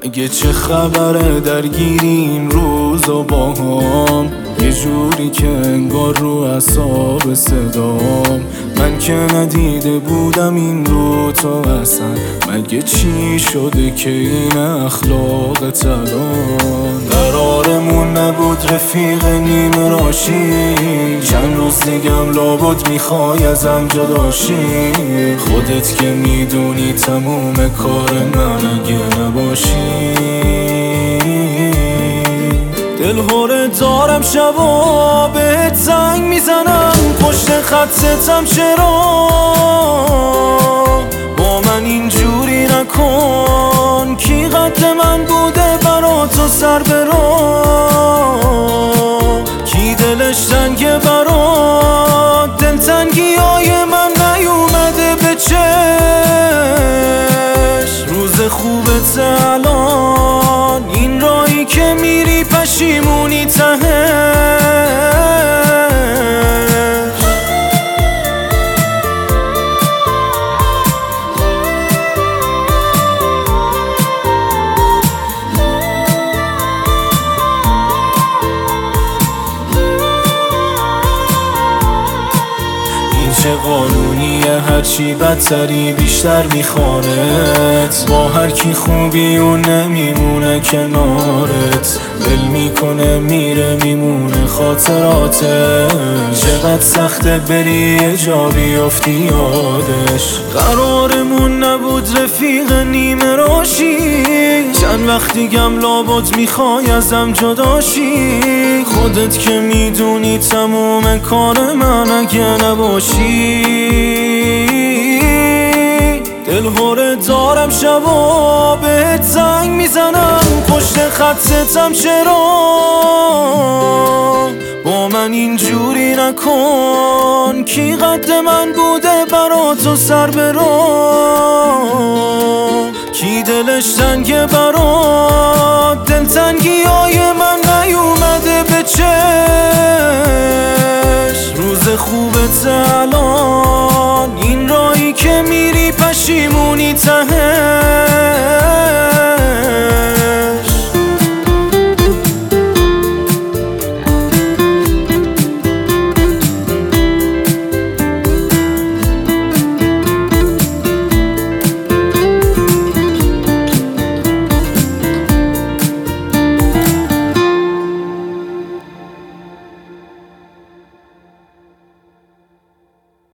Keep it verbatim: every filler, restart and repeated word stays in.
مگه چه خبره درگیری این روزا با هم؟ یه جوری که انگار رو اعصاب صدام. من که ندیده بودم این رو تو اصلا. مگه چی شده که این اخلاقت الان؟ قرارمون نبود رفیق نیم راشی، چند روز دیگم لابد میخوای ازم جداشی. خودت که میدونی تموم کار من اگه نباشی. دلهوره دارم شبا بهت زنگ میزنم، پشت خطتم چرا؟ با من اینجوری نکن، کی قد من بوده برا تو سر برا؟ کی دلش تنگه برا؟ دلتنگی های من نیومده به چشم. روز خوبت الان، این راهی که میری پشیمونی تهش. چه قانونیه هرچی بدتری بیشتر میخوانت. با هر کی خوبی و نمیمونه کنارت. دل میکنه میره میمونه خاطراتش. چقدر سخته بری یه جا بیافتی یادش. قرارمون نبود رفیق نیمه راشی، چند وقت دیگم لابد میخوای ازم جداشی. خودت که میدونی تموم کار من اگه نباشی. دلهوره دارم شبا بهت زنگ میزنم، پشت خطتم چرا؟ با من اینجوری نکن، کی قد من بوده برا تو سر برا؟ کی دلش تنگه برا؟ دلتنگی های من نیومده به چشم. روز خوبت الان، این راهی که میری پشیمونی تهش.